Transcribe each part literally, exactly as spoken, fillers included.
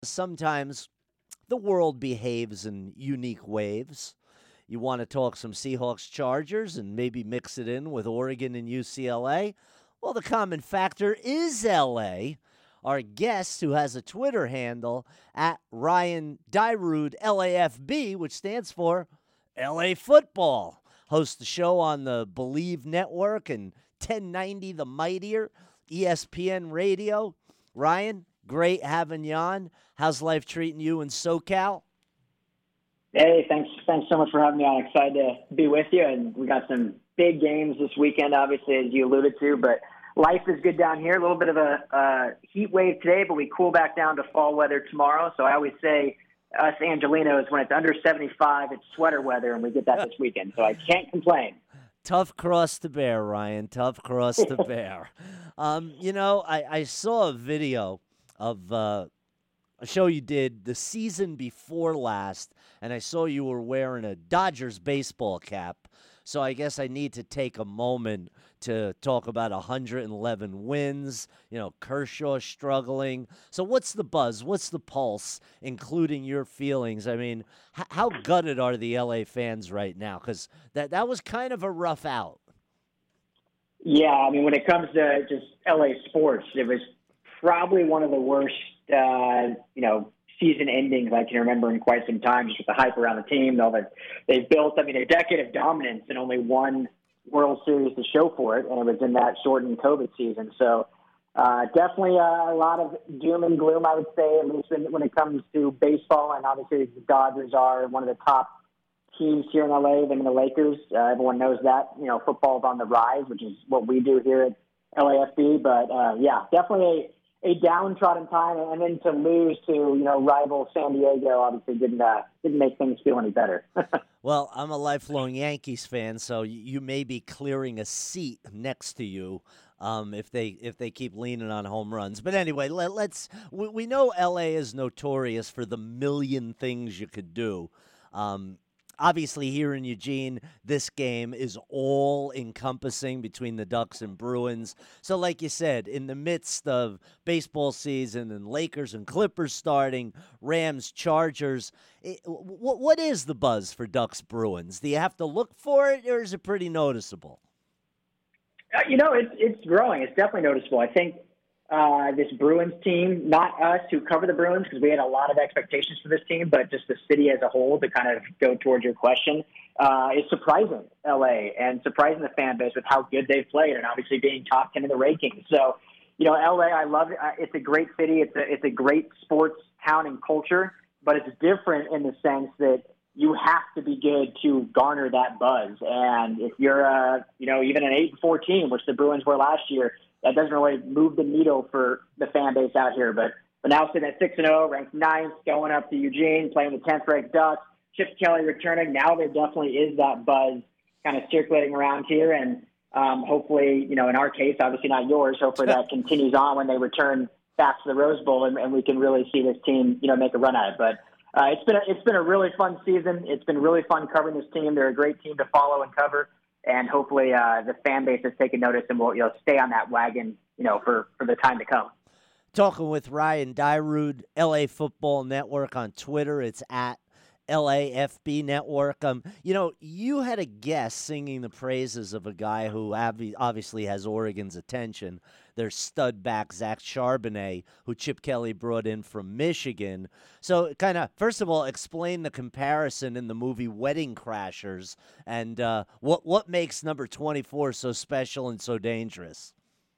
Sometimes the world behaves in unique waves. You want to talk some Seahawks Chargers and maybe mix it in with Oregon and U C L A? Well, the common factor is L A. Our guest, who has a Twitter handle at Ryan Dyrud, L A F B, which stands for L A Football, hosts the show on the Believe Network and ten ninety The Mightier, E S P N Radio. Ryan, great having you on. How's life treating you in SoCal? Hey, thanks thanks so much for having me on. Excited to be with you. And we got some big games this weekend, obviously, as you alluded to. But life is good down here. A little bit of a uh, heat wave today, but we cool back down to fall weather tomorrow. So I always say us Angelinos, when it's under seventy-five, it's sweater weather, and we get that this weekend. So I can't complain. Tough cross to bear, Ryan. Tough cross to bear. Um, you know, I, I saw a video of uh, a show you did the season before last, and I saw you were wearing a Dodgers baseball cap. So I guess I need to take a moment to talk about one hundred eleven wins, you know, Kershaw struggling. So what's the buzz? What's the pulse, including your feelings? I mean, h- how gutted are the L A fans right now? Because that, that was kind of a rough out. Yeah, I mean, when it comes to just L A sports, it was probably one of the worst, uh, you know, season endings I can remember in quite some time, just with the hype around the team, all that they've built. I mean, a decade of dominance and only one World Series to show for it, and it was in that shortened COVID season. So uh, definitely a, a lot of doom and gloom, I would say, at least when, when it comes to baseball. And obviously the Dodgers are one of the top teams here in L A, them and the Lakers. Uh, everyone knows that. You know, football's on the rise, which is what we do here at L A F B. But, uh, yeah, definitely a a downtrodden time, and then to lose to, you know, rival San Diego obviously didn't uh, didn't make things feel any better. Well, I'm a lifelong Yankees fan, so you may be clearing a seat next to you um, if they if they keep leaning on home runs. But anyway, let, let's we, we know L A is notorious for the million things you could do. Um, Obviously, here in Eugene, this game is all-encompassing between the Ducks and Bruins. So like you said, in the midst of baseball season and Lakers and Clippers starting, Rams, Chargers, it, what, what is the buzz for Ducks Bruins? Do you have to look for it, or is it pretty noticeable? Uh, you know, it's, it's growing. It's definitely noticeable. I think Uh, this Bruins team, not us who cover the Bruins, because we had a lot of expectations for this team, but just the city as a whole, to kind of go towards your question, uh, is surprising L A and surprising the fan base with how good they've played, and obviously being top ten in the rankings. So, you know, L A, I love it. It's a great city. It's a, it's a great sports town and culture, but it's different in the sense that you have to be good to garner that buzz. And if you're, uh, you know, even an eight and four team, which the Bruins were last year, that doesn't really move the needle for the fan base out here. But, but now sitting at six and oh, ranked ninth, going up to Eugene, playing the tenth ranked Ducks, Chip Kelly returning. Now there definitely is that buzz kind of circulating around here. And um, hopefully, you know, in our case, obviously not yours, hopefully that continues on when they return back to the Rose Bowl, and, and we can really see this team, you know, make a run at it. But uh, it's been a, it's been a really fun season. It's been really fun covering this team. They're a great team to follow and cover. And hopefully uh, the fan base has taken notice and will, you know, stay on that wagon, you know, for, for the time to come. Talking with Ryan Dyrud, L A Football Network on Twitter. It's at L A F B Network. Um, you know, you had a guest singing the praises of a guy who ob- obviously has Oregon's attention. Their stud back, Zach Charbonnet, who Chip Kelly brought in from Michigan. So kind of, first of all, explain the comparison in the movie Wedding Crashers and uh, what, what makes number twenty-four so special and so dangerous.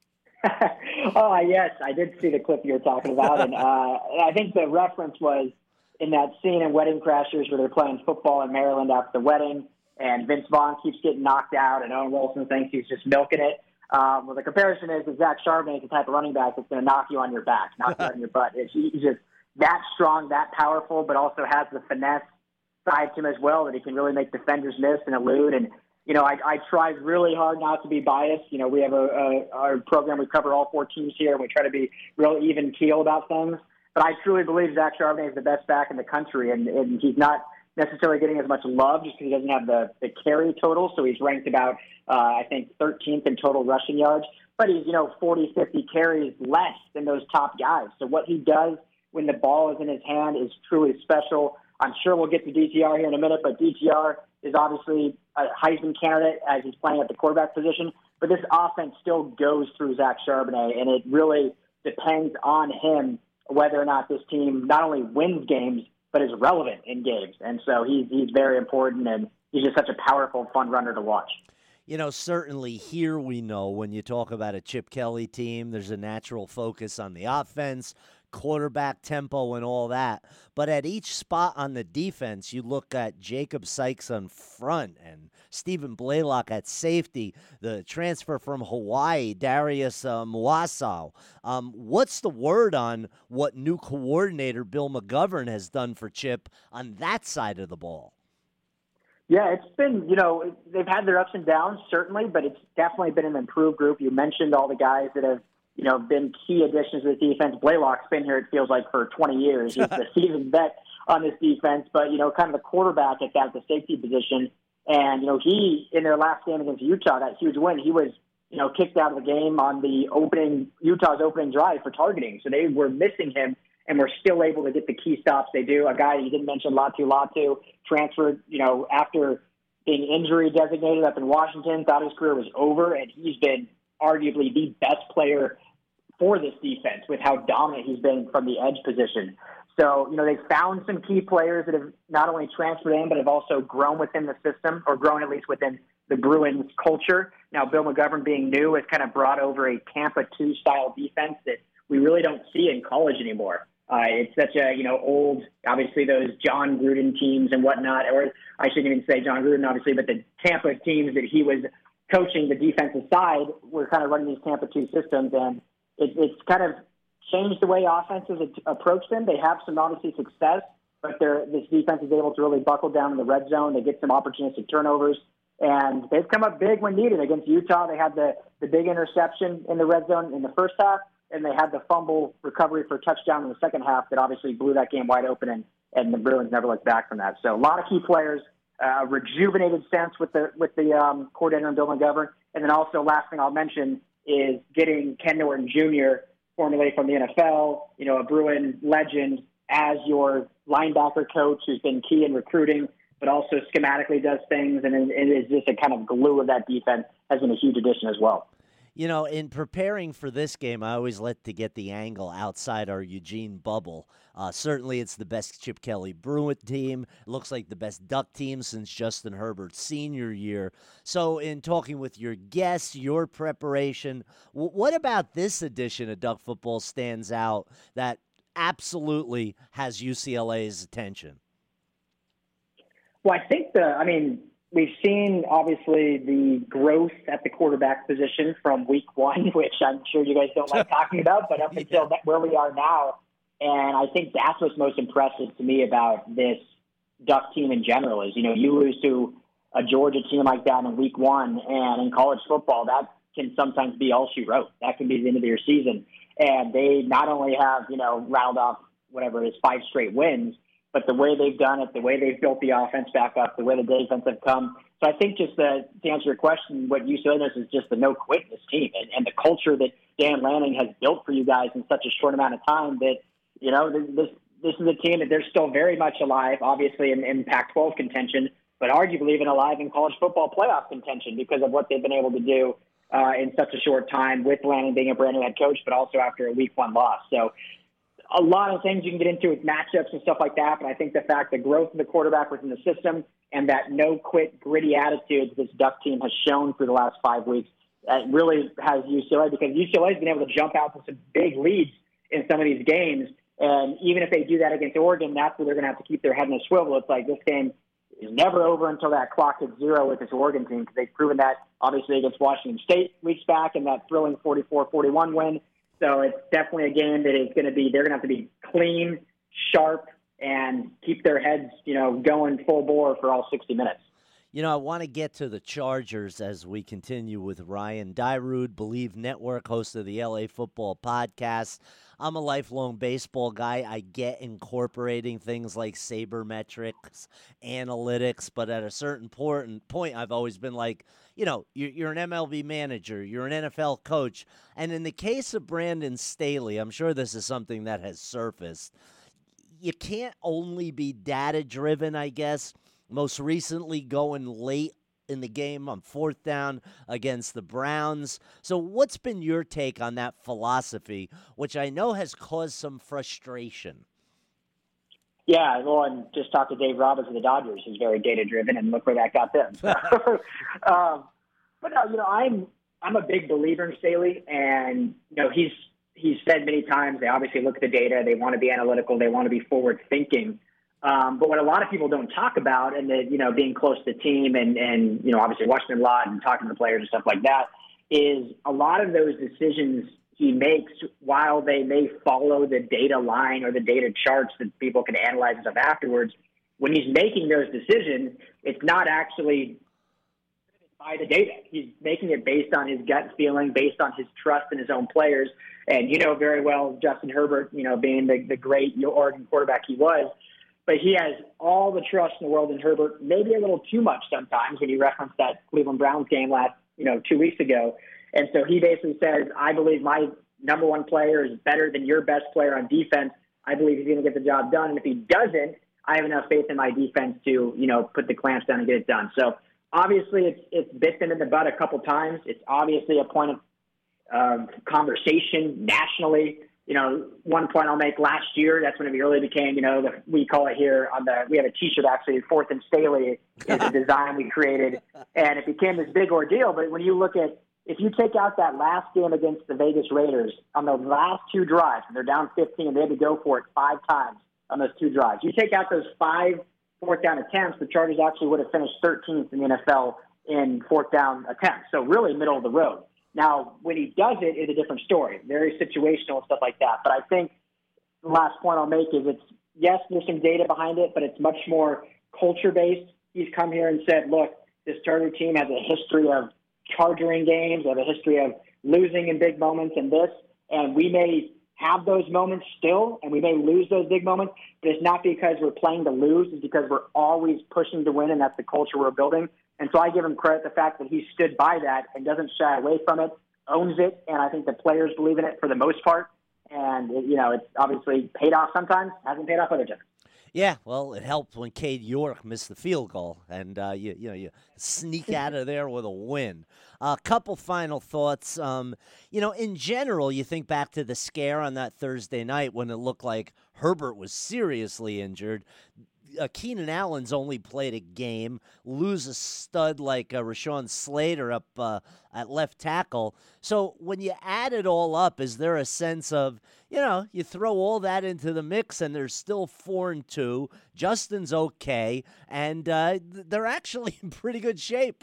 Oh, yes, I did see the clip you were talking about. And uh, I think the reference was in that scene in Wedding Crashers where they're playing football in Maryland after the wedding, and Vince Vaughn keeps getting knocked out, and Owen Wilson thinks he's just milking it. Um, well, the comparison is that Zach Charbonnet is the type of running back that's going to knock you on your back, knock you on your butt. It's, he's just that strong, that powerful, but also has the finesse side to him as well, that he can really make defenders miss and elude. And, you know, I, I tried really hard not to be biased. You know, we have a, a our program, we cover all four teams here, and we try to be real even keel about things. But I truly believe Zach Charbonnet is the best back in the country, and, and he's not necessarily getting as much love just because he doesn't have the, the carry total. So he's ranked about, uh, I think, thirteenth in total rushing yards. But he's, you know, forty, fifty carries less than those top guys. So what he does when the ball is in his hand is truly special. I'm sure we'll get to D T R here in a minute, but D T R is obviously a Heisman candidate as he's playing at the quarterback position. But this offense still goes through Zach Charbonnet, and it really depends on him whether or not this team not only wins games, but is relevant in games. And so he's, he's very important, and he's just such a powerful, fun runner to watch. You know, certainly here we know when you talk about a Chip Kelly team, there's a natural focus on the offense, quarterback tempo, and all that. But at each spot on the defense, you look at Jacob Sykes on front and Stephen Blaylock at safety, the transfer from Hawaii, Darius uh, Muasau. Um, what's the word on what new coordinator Bill McGovern has done for Chip on that side of the ball? Yeah, it's been, you know, they've had their ups and downs, certainly, but it's definitely been an improved group. You mentioned all the guys that have, you know, been key additions to the defense. Blaylock's been here, it feels like, for twenty years. He's the seasoned vet on this defense, but, you know, kind of the quarterback at that, the safety position. And, you know, he, in their last game against Utah, that huge win, he was, you know, kicked out of the game on the opening, Utah's opening drive for targeting. So they were missing him, and we're still able to get the key stops they do. A guy you didn't mention, Latu Latu, transferred, you know, after being injury designated up in Washington, thought his career was over, and he's been arguably the best player for this defense with how dominant he's been from the edge position. So, you know, they've found some key players that have not only transferred in, but have also grown within the system, or grown at least within the Bruins culture. Now, Bill McGovern being new has kind of brought over a Tampa two style defense that we really don't see in college anymore. Uh, it's such a, you know, old, obviously those John Gruden teams and whatnot, or I shouldn't even say John Gruden, obviously, but the Tampa teams that he was coaching the defensive side were kind of running these Tampa two systems, and it, it's kind of changed the way offenses approach them. They have some obviously success, but they're, this defense is able to really buckle down in the red zone. They get some opportunistic turnovers, and they've come up big when needed. Against Utah, they had the, the big interception in the red zone in the first half, and they had the fumble recovery for a touchdown in the second half that obviously blew that game wide open, and, and the Bruins never looked back from that. So a lot of key players, uh, rejuvenated sense with the with the um, coordinator and Bill McGovern. And then also, last thing I'll mention is getting Ken Norton Junior, formerly from the N F L, you know, a Bruin legend, as your linebacker coach, who's been key in recruiting, but also schematically does things, and it is just a kind of glue of that defense, has been a huge addition as well. You know, in preparing for this game, I always like to get the angle outside our Eugene bubble. Uh, certainly, it's the best Chip Kelly Bruin team. It looks like the best Duck team since Justin Herbert's senior year. So in talking with your guests, your preparation, w- what about this edition of Duck football stands out that absolutely has U C L A's attention? Well, I think the, I mean, we've seen, obviously, the growth at the quarterback position from week one, which I'm sure you guys don't like talking about, but up yeah. until that, where we are now. And I think that's what's most impressive to me about this Duck team in general is, you know, you lose to a Georgia team like that in week one, and in college football, that can sometimes be all she wrote. That can be the end of your season. And they not only have, you know, round off whatever it is, five straight wins, but the way they've done it, the way they've built the offense back up, the way the defense have come. So I think just the, to answer your question, what U C L A knows is just the no quit in this team, and, and the culture that Dan Lanning has built for you guys in such a short amount of time that, you know, this this is a team that they're still very much alive, obviously in, in Pac twelve contention, but arguably even alive in college football playoff contention because of what they've been able to do uh, in such a short time with Lanning being a brand new head coach, but also after a week one loss. So a lot of things you can get into with matchups and stuff like that, but I think the fact that growth of the quarterback within the system and that no-quit, gritty attitude this Duck team has shown through the last five weeks uh, really has U C L A, because U C L A has been able to jump out to some big leads in some of these games, and even if they do that against Oregon, that's where they're going to have to keep their head in a swivel. It's like this game is never over until that clock hits zero with this Oregon team, because they've proven that, obviously, against Washington State weeks back in that thrilling forty-four forty-one win. So it's definitely a game that is going to be, they're going to have to be clean, sharp, and keep their heads, you know, going full bore for all sixty minutes. You know, I want to get to the Chargers as we continue with Ryan Dyrud, Believe Network, host of the L A Football Podcast. I'm a lifelong baseball guy. I get incorporating things like sabermetrics, analytics, but at a certain point, point I've always been like, you know, you're, you're an M L B manager, you're an N F L coach. And in the case of Brandon Staley, I'm sure this is something that has surfaced. You can't only be data-driven, I guess. Most recently going late in the game on fourth down against the Browns. So what's been your take on that philosophy, which I know has caused some frustration? Yeah, well, and just talk to Dave Roberts of the Dodgers, who's very data-driven, and look where that got them. um, but no, you know, I'm I'm a big believer in Staley, and you know, he's he's said many times they obviously look at the data, they want to be analytical, they want to be forward-thinking. Um, but what a lot of people don't talk about, and that, you know, being close to the team and, and, you know, obviously watching them a lot and talking to the players and stuff like that, is a lot of those decisions he makes, while they may follow the data line or the data charts that people can analyze and stuff afterwards, when he's making those decisions, it's not actually by the data. He's making it based on his gut feeling, based on his trust in his own players. And you know very well, Justin Herbert, you know, being the, the great Oregon quarterback he was, but he has all the trust in the world in Herbert, maybe a little too much sometimes when you reference that Cleveland Browns game last, you know, two weeks ago. And so he basically says, I believe my number one player is better than your best player on defense. I believe he's going to get the job done. And if he doesn't, I have enough faith in my defense to, you know, put the clamps down and get it done. So obviously it's, it's bit them in the butt a couple times. It's obviously a point of uh, conversation nationally. You know, one point I'll make, last year, that's when it really became, you know, the, we call it here on the, we have a t-shirt actually, Fourth and Staley is a design we created, and it became this big ordeal. But when you look at, if you take out that last game against the Vegas Raiders, on those last two drives, and they're down fifteen, and they had to go for it five times on those two drives. You take out those five fourth down attempts, the Chargers actually would have finished thirteenth in the N F L in fourth down attempts. So really middle of the road. Now, when he does it, it's a different story, very situational and stuff like that. But I think the last point I'll make is it's, yes, there's some data behind it, but it's much more culture-based. He's come here and said, look, this Charger team has a history of chargering games, they have a history of losing in big moments and this, and we may have those moments still, and we may lose those big moments, but it's not because we're playing to lose, it's because we're always pushing to win, and that's the culture we're building. And so I give him credit the fact that he stood by that and doesn't shy away from it, owns it, and I think the players believe in it for the most part. And, it, you know, it's obviously paid off sometimes, hasn't paid off other times. Yeah, well, it helped when Cade York missed the field goal, and uh, you you know you sneak out of there with a win. A uh, couple final thoughts. Um, you know, in general, you think back to the scare on that Thursday night when it looked like Herbert was seriously injured. Uh, Keenan Allen's only played a game, lose a stud like uh, Rashawn Slater up uh, at left tackle. So when you add it all up, is there a sense of, you know, you throw all that into the mix and there's still four and two, Justin's okay, and uh, they're actually in pretty good shape?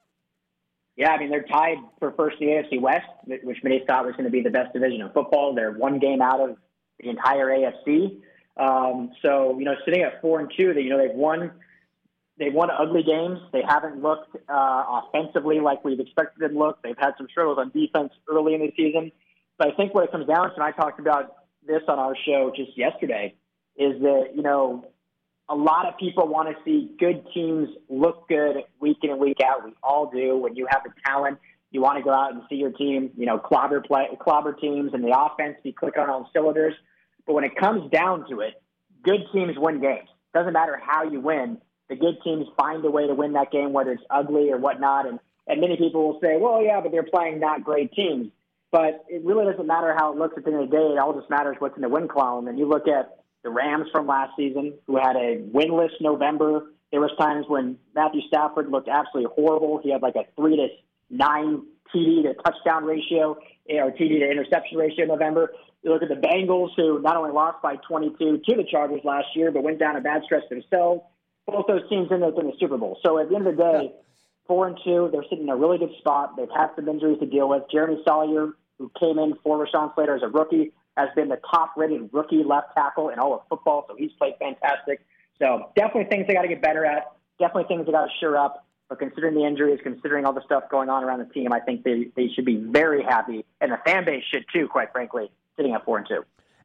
Yeah, I mean, they're tied for first in the A F C West, which many thought was going to be the best division of football. They're one game out of the entire A F C. Um, so, you know, sitting at four and two, they, you know, they've won, they've won ugly games. They haven't looked, uh, offensively like we've expected them to look. They've had some struggles on defense early in the season. But I think what it comes down to, and I talked about this on our show just yesterday, is that, you know, a lot of people want to see good teams look good week in and week out. We all do. When you have the talent, you want to go out and see your team, you know, clobber play, clobber teams, and the offense be click on all cylinders. But when it comes down to it, good teams win games. Doesn't matter how you win. The good teams find a way to win that game, whether it's ugly or whatnot. And, and many people will say, well, yeah, but they're playing not great teams. But it really doesn't matter how it looks at the end of the day. It all just matters what's in the win column. And you look at the Rams from last season, who had a winless November. There was times when Matthew Stafford looked absolutely horrible. He had like a three to nine T D to touchdown ratio, or T D to interception ratio in November. You look at the Bengals, who not only lost by twenty-two to the Chargers last year, but went down a bad stretch themselves. Both those teams ended up in the Super Bowl. So at the end of the day, four and two, they're sitting in a really good spot. They've had some injuries to deal with. Jeremy Salyer, who came in for Rashawn Slater as a rookie, has been the top-rated rookie left tackle in all of football, so he's played fantastic. So definitely things they got to get better at. Definitely things they got to sure up. But considering the injuries, considering all the stuff going on around the team, I think they, they should be very happy, and the fan base should too, quite frankly, sitting at four and two.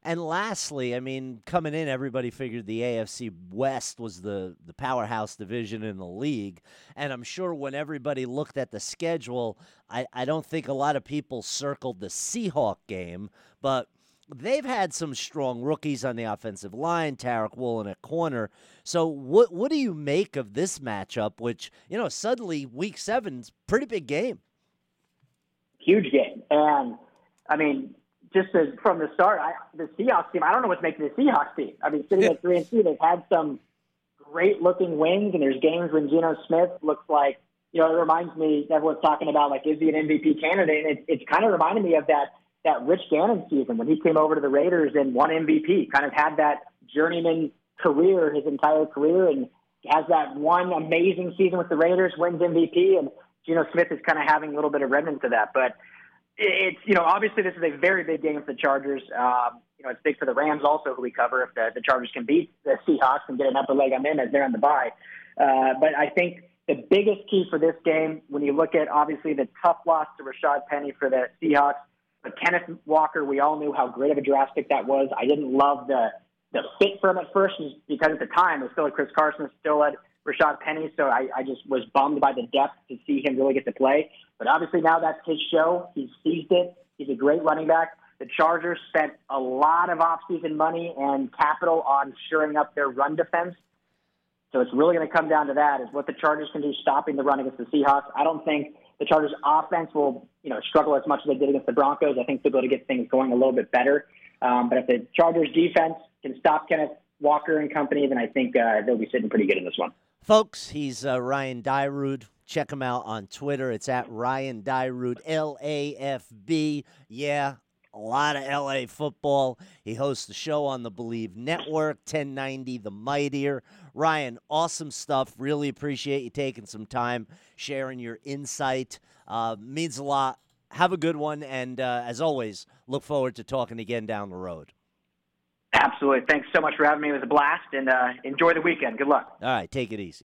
And lastly, I mean, coming in, everybody figured the A F C West was the, the powerhouse division in the league. And I'm sure when everybody looked at the schedule, I, I don't think a lot of people circled the Seahawk game, but they've had some strong rookies on the offensive line, Tarek Woolen at corner. So what what do you make of this matchup, which, you know, suddenly week seven's pretty big game? Huge game. And, I mean, just as, from the start, I, the Seahawks team, I don't know what's making the Seahawks team. I mean, sitting at three and two, they've had some great-looking wins, and there's games when Geno Smith looks like, you know, it reminds me, everyone's talking about, like, is he an M V P candidate? And it, it's kind of reminded me of that that Rich Gannon season when he came over to the Raiders and won M V P, kind of had that journeyman career his entire career and has that one amazing season with the Raiders, wins M V P, and Geno Smith is kind of having a little bit of remnants of that. But it's, you know, obviously this is a very big game for the Chargers. Um, you know, it's big for the Rams also, who we cover, if the, the Chargers can beat the Seahawks and get an upper leg on them as they're on the bye. Uh, but I think the biggest key for this game, when you look at obviously the tough loss to Rashad Penny for the Seahawks, but Kenneth Walker, we all knew how great of a draft pick that was. I didn't love the the fit for him at first because at the time it was still at Chris Carson, still at Rashad Penny, so I, I just was bummed by the depth to see him really get to play. But obviously now that's his show. He's seized it. He's a great running back. The Chargers spent a lot of offseason money and capital on shoring up their run defense. So it's really going to come down to that, is what the Chargers can do stopping the run against the Seahawks. I don't think the Chargers offense will, you know, struggle as much as they did against the Broncos. I think they'll be able to get things going a little bit better. Um, but if the Chargers defense can stop Kenneth Walker and company, then I think uh, they'll be sitting pretty good in this one. Folks, he's uh, Ryan Dyrud. Check him out on Twitter. It's at Ryan Dyrud, L A F B. Yeah, a lot of L A football. He hosts the show on the Believe Network, ten ninety The Mightier. Ryan, awesome stuff. Really appreciate you taking some time, sharing your insight. Uh, means a lot. Have a good one, and uh, as always, look forward to talking again down the road. Absolutely. Thanks so much for having me. It was a blast, and uh, enjoy the weekend. Good luck. All right, take it easy.